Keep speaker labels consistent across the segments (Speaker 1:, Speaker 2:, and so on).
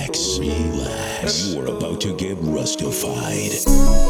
Speaker 1: Relax. You're about to get rustified.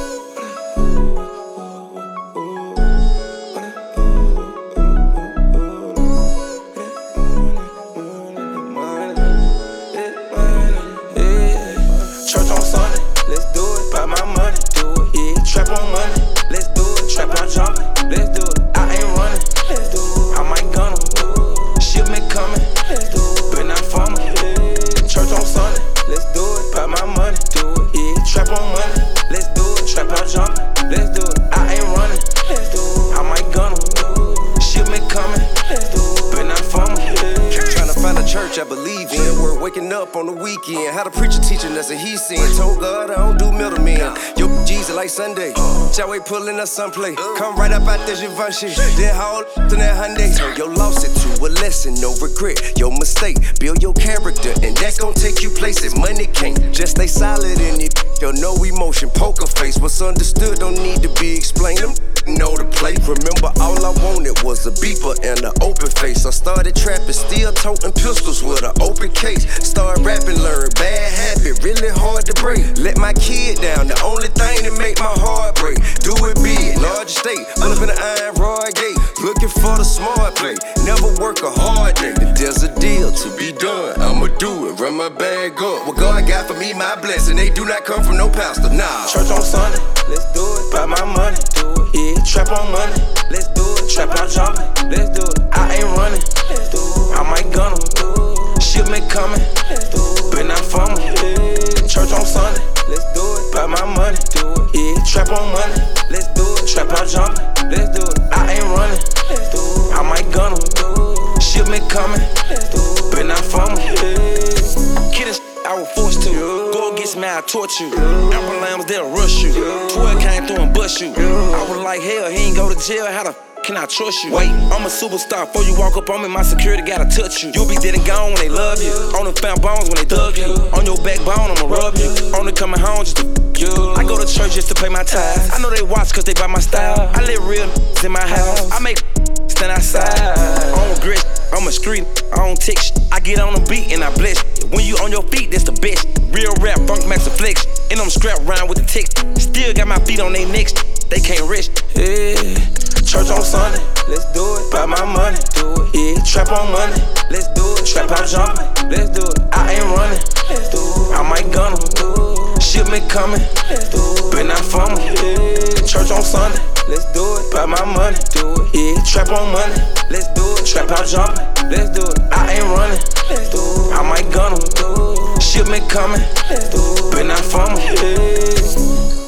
Speaker 2: Church on Sunday, let's do it. Buy my money, do it. Yeah, trap on money, let's do it. Trap on jumping, let's do it. I ain't running, let's do it. I might gun 'em. Shipment coming, let's do it. But not for me. Church on Sunday, let's do it. Buy my money, do it. Yeah, trap on money, let's do it. Trap on jumping, let's do it. I ain't running, let's do it. I might gun 'em. Shipment coming, let's do it. But not for me.
Speaker 3: Tryna find a church I believe in. We're waking up on the weekend. Had a preacher teaching us that he sin. Told God I don't do middlemen. Yo, Jesus like Sunday. Shall pulling us someplace. Come right up out there, Givenchy. Then haul in that Hyundai. Turn your loss into a lesson. No regret, your mistake. Build your character, and that's gon' take you places. Money can't just stay solid in it. Yo, no emotion, poker face. What's understood don't need to be explained. Them know the play. Remember, all I wanted was a beeper and an open face. I started trapping, still toting pistols with an open case. Started rapping, learned bad habit, really hard to break. Let my kid down, the only thing that make my heart break. Do it big, large estate, up in the iron rod gate. Looking for the smart play, never work a hard day. If there's a deal to be done, I'ma do it, run my bag up. What God got for me, my blessing, they do not come from no pastor, nah.
Speaker 2: Church on Sunday, let's do it. Buy my money, do it. Yeah, trap on money, let's do it. Trap on jumping, let's do it. I ain't running, let's do it. I might gun 'em. Shipment coming, let's do it. But not for me. Church on Sunday, let's do it. Buy my money, do it. Yeah, trap on money, let's do it. Trap on jumping, let's do it. I ain't running, let's do it. I might gun 'em. Shipment coming, let's do it. But not for me. Kidding, I was forced to go against me, I torture you. Apple lambs, they'll rush you. 12 came through and bust you. I was like, hell, he ain't go to jail. How the can I trust you? Wait, I'm a superstar. Before you walk up on me, my security gotta touch you. You'll be dead and gone when they love you. On the found bones when they dug you. On your backbone, I'ma rub you. Only coming home just to you. I go to church just to pay my tithes. I know they watch cause they buy my style. I live real in my house. I make stand outside. I don't grit, I'm a street. I don't tick shit. I get on the beat and I blitz. When you on your feet, that's the best. Real rap, funk max flex. And I'm strapped round with the ticks. Still got my feet on they necks. They can't rest. Yeah. Church on Sunday, let's do it. Buy my money, do it. Yeah, trap on money, let's do it. Trap on jumping, let's do it. I ain't running, let's do it. I might gun 'em. Shipment coming, let's do it. But not for me. Church on Sunday, let's do it. Buy my money, do it. Yeah, trap on money, let's do it. Trap on jumping, let's do it. I ain't running, let's do it. I might gun 'em. Shipment coming, let's do it. But not for me.